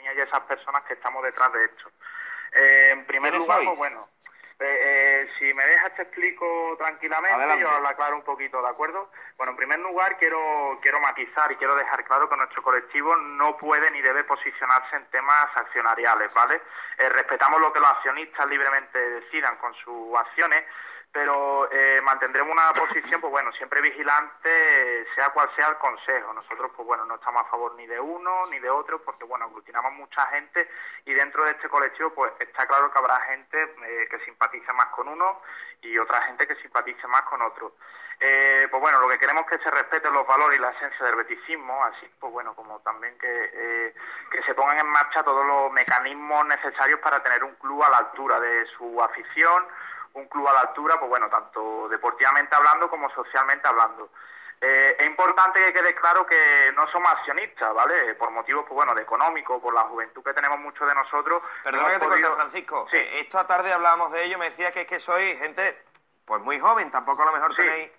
Peña y esas personas que estamos detrás de esto. En primer lugar, pues bueno, si me dejas te explico tranquilamente. Adelante. Yo lo aclaro un poquito, ¿de acuerdo? Bueno, en primer lugar quiero matizar y quiero dejar claro que nuestro colectivo no puede ni debe posicionarse en temas accionariales, ¿vale? Respetamos lo que los accionistas libremente decidan con sus acciones, pero mantendremos una posición, pues bueno, siempre vigilante, sea cual sea el consejo. Nosotros, pues bueno, no estamos a favor ni de uno ni de otro, porque bueno, aglutinamos mucha gente y dentro de este colectivo, pues está claro que habrá gente que simpatice más con uno y otra gente que simpatice más con otro. Pues bueno, lo que queremos es que se respeten los valores y la esencia del beticismo, así pues bueno, como también que se pongan en marcha todos los mecanismos necesarios para tener un club a la altura de su afición, un club a la altura, pues bueno, tanto deportivamente hablando como socialmente hablando. Es importante que quede claro que no somos accionistas, ¿vale? Por motivos, pues bueno, de económico, por la juventud que tenemos muchos de nosotros. Perdona que te corte, Francisco. Sí. Esta tarde hablábamos de ello, me decía que es que sois gente, pues muy joven, tampoco a lo mejor tenéis...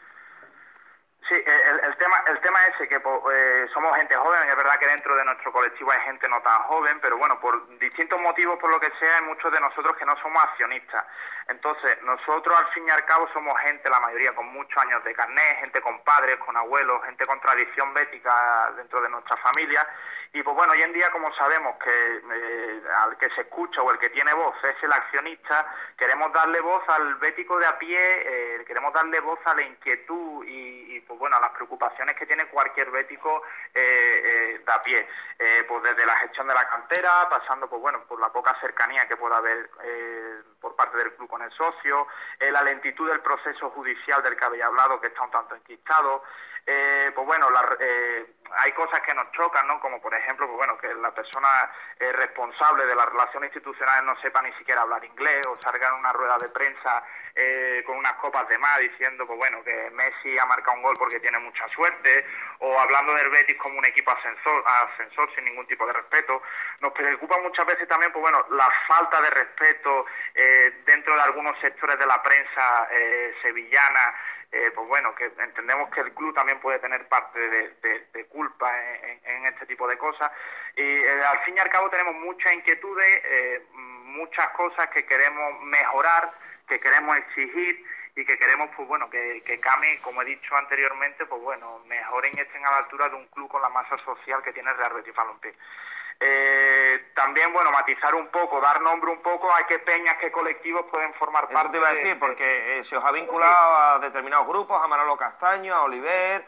Sí, el tema es ese, que somos gente joven. Es verdad que dentro de nuestro colectivo hay gente no tan joven, pero bueno, por distintos motivos, por lo que sea, hay muchos de nosotros que no somos accionistas. Entonces, nosotros al fin y al cabo somos gente, la mayoría con muchos años de carnet, gente con padres, con abuelos, gente con tradición bética dentro de nuestra familia. Y pues bueno, hoy en día, como sabemos que al que se escucha o el que tiene voz es el accionista, queremos darle voz al bético de a pie, queremos darle voz a la inquietud y pues bueno, a las preocupaciones que tiene cualquier bético de a pie. Pues desde la gestión de la cantera, pasando pues bueno, por la poca cercanía que pueda haber por parte del club con el socio, la lentitud del proceso judicial del que había hablado, que está un tanto enquistado. Pues bueno, hay cosas que nos chocan, ¿no? Como por ejemplo, pues bueno, que la persona responsable de las relaciones institucionales no sepa ni siquiera hablar inglés o salga en una rueda de prensa con unas copas de más diciendo, pues bueno, que Messi ha marcado un gol porque tiene mucha suerte, o hablando del Betis como un equipo ascensor sin ningún tipo de respeto. Nos preocupa muchas veces también, pues bueno, la falta de respeto dentro de algunos sectores de la prensa sevillana. Pues bueno, que entendemos que el club también puede tener parte de culpa en este tipo de cosas y al fin y al cabo tenemos muchas inquietudes, muchas cosas que queremos mejorar, que queremos exigir y que queremos, pues bueno, que CAMI, como he dicho anteriormente, pues bueno, mejoren y estén a la altura de un club con la masa social que tiene el Real Betis Balompié. También, bueno, matizar un poco, dar nombre un poco a qué peñas, qué colectivos pueden formar parte. Eso te iba a decir, porque se os ha vinculado a determinados grupos, a Manolo Castaño, a Oliver...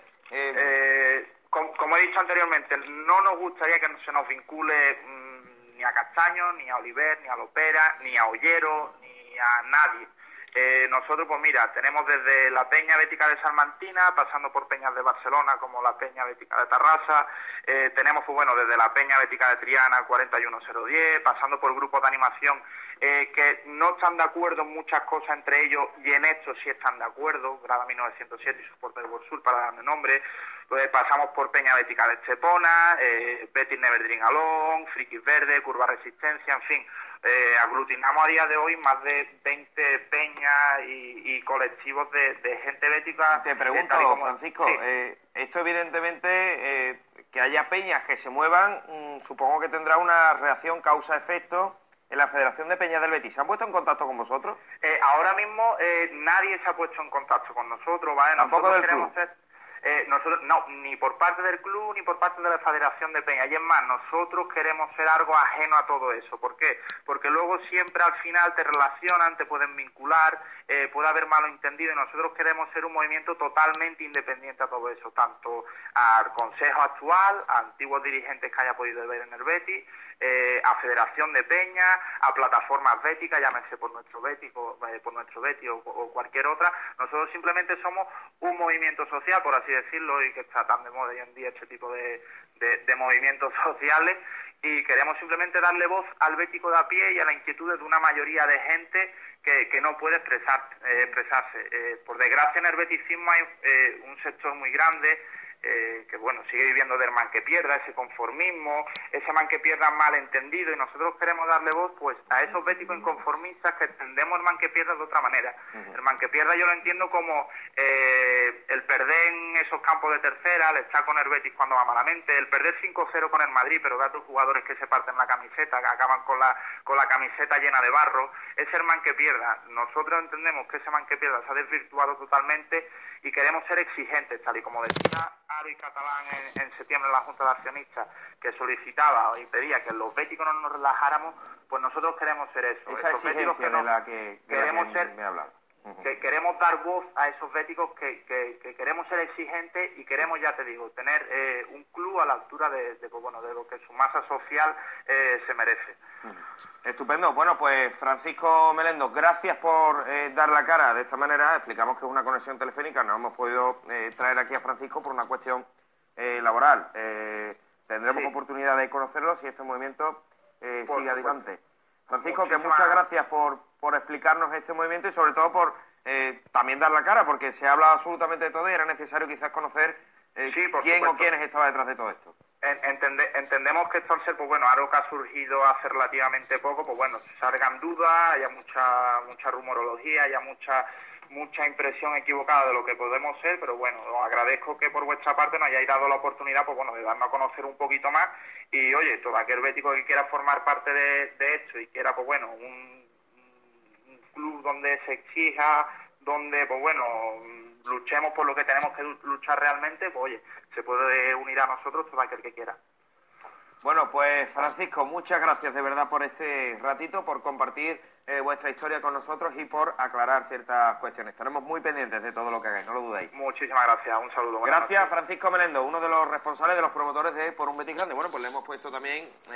Como he dicho anteriormente, no nos gustaría que se nos vincule ni a Castaño, ni a Oliver, ni a Lopera, ni a Ollero, ni a nadie. Nosotros, pues mira, tenemos desde la Peña Bética de Salmantina, pasando por peñas de Barcelona, como la Peña Bética de Tarrasa, tenemos, pues bueno, desde la Peña Bética de Triana, 41010, pasando por grupos de animación que no están de acuerdo en muchas cosas entre ellos, y en esto sí están de acuerdo, Grada 1907 y Soporte de Borsul, para darle nombre. Pasamos por Peña Bética de Estepona, Betis Never Drink Alone, Frikis Verde, Curva Resistencia, en fin. Aglutinamos a día de hoy más de 20 peñas y colectivos de gente bética. Te pregunto, Francisco, sí. Esto evidentemente, que haya peñas que se muevan, supongo que tendrá una reacción causa-efecto en la Federación de Peñas del Betis. ¿Se han puesto en contacto con vosotros? Ahora mismo nadie se ha puesto en contacto con nosotros, ¿vale? ¿Tampoco nosotros del club? Nosotros no, ni por parte del club ni por parte de la Federación de Peña. Y es más, nosotros queremos ser algo ajeno a todo eso. ¿Por qué? Porque luego siempre al final te relacionan, te pueden vincular, puede haber malos entendidos, y nosotros queremos ser un movimiento totalmente independiente a todo eso, tanto al consejo actual, a antiguos dirigentes que haya podido ver en el Betis, a Federación de Peña, a plataformas béticas, llámese por nuestro Betis o cualquier otra. Nosotros simplemente somos un movimiento social, por así decirlo, y que está tan de moda hoy en día este tipo de movimientos sociales, y queremos simplemente darle voz al bético de a pie y a la inquietud de una mayoría de gente que no puede expresarse. Por desgracia en el beticismo hay un sector muy grande que bueno, sigue viviendo del man que pierda, ese conformismo, ese man que pierda mal entendido, y nosotros queremos darle voz pues a esos béticos inconformistas que entendemos el man que pierda de otra manera. El man que pierda yo lo entiendo como el perder en esos campos de tercera, el estar con el Betis cuando va malamente, el perder 5-0 con el Madrid, pero ve a tus jugadores que se parten la camiseta, que acaban con la camiseta llena de barro, es el man que pierda. Nosotros entendemos que ese man que pierda se ha desvirtuado totalmente y queremos ser exigentes, tal y como decía Aro y Catalán en septiembre en la Junta de Accionistas, que solicitaba y pedía que los béticos no nos relajáramos, pues nosotros queremos ser eso. Esa exigencia de la que me hablaba. Que queremos dar voz a esos béticos, que queremos ser exigentes y queremos, ya te digo, tener un club a la altura de lo que su masa social se merece. Estupendo. Bueno, pues Francisco Melendo, gracias por dar la cara de esta manera. Explicamos que es una conexión telefónica, no hemos podido traer aquí a Francisco por una cuestión laboral. Tendremos oportunidad de conocerlo si este movimiento sigue adelante. Francisco, que muchas gracias por explicarnos este movimiento y sobre todo por también dar la cara, porque se ha hablado absolutamente de todo y era necesario quizás conocer quién o quiénes estaba detrás de todo esto. Entendemos que esto al ser, pues bueno, algo que ha surgido hace relativamente poco, pues bueno, salgan dudas, haya mucha rumorología, haya mucha impresión equivocada de lo que podemos ser, pero bueno, os agradezco que por vuestra parte nos hayáis dado la oportunidad, pues bueno, de darnos a conocer un poquito más, y oye, todo aquel bético que quiera formar parte de esto y quiera, pues bueno, un club donde se exija, donde, pues bueno, luchemos por lo que tenemos que luchar realmente, pues oye, se puede unir a nosotros todo aquel que quiera. Bueno, pues Francisco, muchas gracias de verdad por este ratito, por compartir vuestra historia con nosotros y por aclarar ciertas cuestiones. Estaremos muy pendientes de todo lo que hagáis, no lo dudéis. Muchísimas gracias, un saludo. Gracias, Francisco Melendo, uno de los responsables de los promotores de Por un Betis Grande. Bueno, pues le hemos puesto también